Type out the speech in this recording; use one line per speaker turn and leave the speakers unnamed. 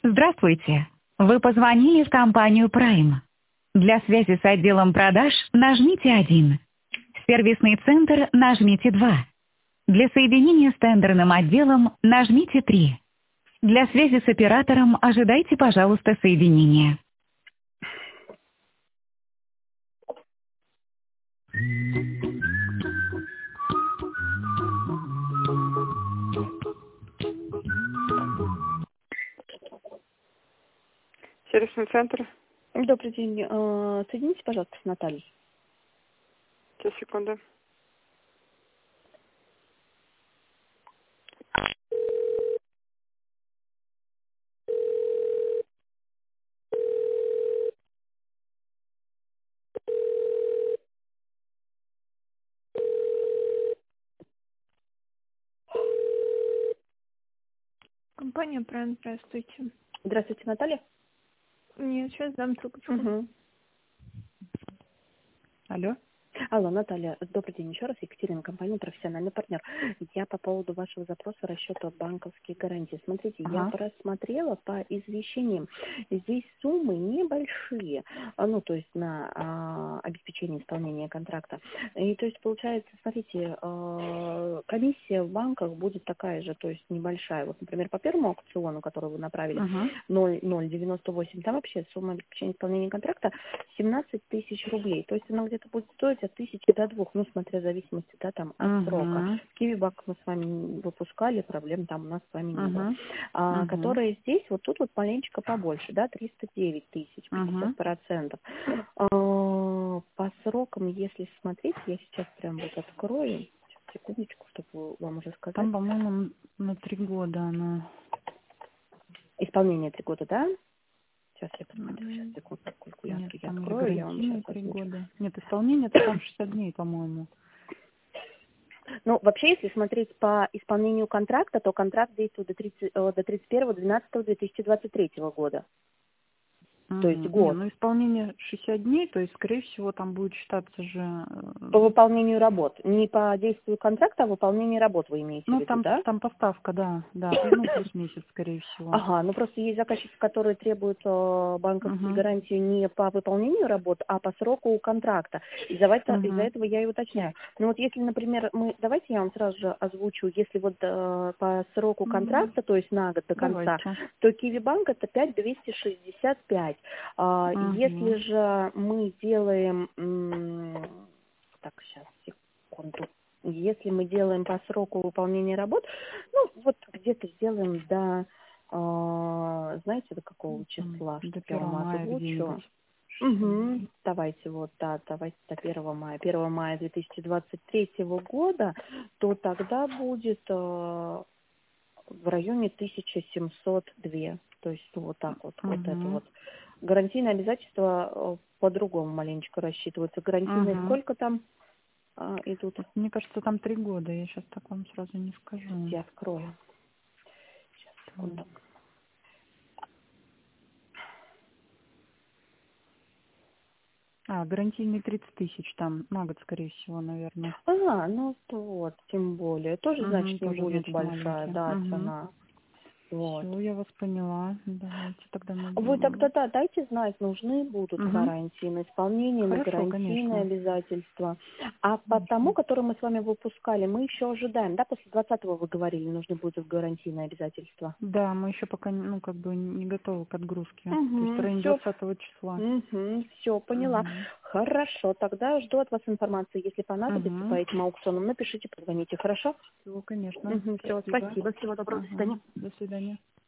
Здравствуйте. Вы позвонили в компанию Prime. Для связи с отделом продаж нажмите 1. В сервисный центр нажмите 2. Для соединения с тендерным отделом нажмите 3. Для связи с оператором ожидайте, пожалуйста, соединения.
Сервисный центр.
Добрый день. Соедините, пожалуйста, с Натальей.
Сейчас, секунду.
Компания Prime, здравствуйте.
Здравствуйте, Наталья.
Нет, сейчас дам трубочку.
Угу.
Алло.
Алло, Наталья. Добрый день еще раз. Екатерина, компания «Профессиональный партнер». Я по поводу вашего запроса расчета банковских гарантий. Смотрите, я просмотрела по извещениям. Здесь суммы небольшие, ну, то есть на обеспечение исполнения контракта. И то есть получается, смотрите, комиссия в банках будет такая же, то есть небольшая. Вот, например, по первому аукциону, который вы направили, 0,098, там вообще сумма обеспечения исполнения контракта 17 тысяч рублей. То есть она где-то будет стоить от 1000 до 2, ну, смотря в зависимости, да, там, от срока. Киви-банк мы с вами выпускали, проблем там у нас с вами не было. Которые здесь, вот тут вот маленечко побольше, да, 309 тысяч, 50%. По срокам, если смотреть, я сейчас прям вот открою, сейчас, секундочку, чтобы вам уже сказать.
Там, по-моему, на 3 года она.
Исполнение 3 года, да? Сейчас я посмотрю, сейчас, секунду, калькулятор
Нет,
я
там
открою, я вам сейчас
3
озвучу.
года. Нет, исполнение это там 60 дней, по-моему.
Ну, вообще, если смотреть по исполнению контракта, то контракт действует до 31.12.2023 года. То есть год.
Ну, исполнение 60 дней, то есть, скорее всего, там будет считаться же.
По выполнению работ. Не по действию контракта, а выполнению работ вы имеете в виду,
там,
да?
там поставка, да, ну, плюс месяц, скорее всего.
Ага, ну просто есть заказчики, которые требуют банковскую гарантию не по выполнению работ, а по сроку контракта. Из-за этого я и уточняю. Ну вот если, например, давайте я вам сразу же озвучу, если вот по сроку контракта, то есть на год до конца, то Киви-банк это 5265. Если же мы делаем, так, сейчас, секунду. Если мы делаем по сроку выполнения работ, ну, вот где-то сделаем до, знаете, до какого числа,
До
чтобы я
1
вам
мая
озвучу. Давайте вот, да, давайте до 1 мая. 1 мая 2023 года, то тогда будет в районе 1702. То есть вот так вот, вот это вот. Гарантийные обязательства по-другому маленечко рассчитываются. Гарантийные сколько там идут?
Мне кажется, там 3 года. Я сейчас так вам сразу не скажу.
Я открою. Сейчас, секунду.
Гарантийные 30 тысяч там на год, скорее всего, наверное.
Ну вот, тем более. Тоже, значит, не
тоже,
будет
значит,
большая,
маленькие.
да, цена. Вот.
Все, я вас поняла. Давайте тогда мы
Вы тогда, да, дайте знать, нужны будут гарантии на исполнение, на
Хорошо,
гарантийные
конечно.
обязательства. А по тому, который мы с вами выпускали, мы еще ожидаем, да, после 20-го вы говорили, нужны будут гарантийные обязательства.
Да, мы еще пока, ну, как бы не готовы к отгрузке. То есть в районе 20 числа.
Все, поняла. Хорошо, тогда жду от вас информации. Если понадобится по этим аукционам, напишите, позвоните, хорошо?
Все, конечно.
Все, спасибо, всего доброго, до свидания.
До свидания.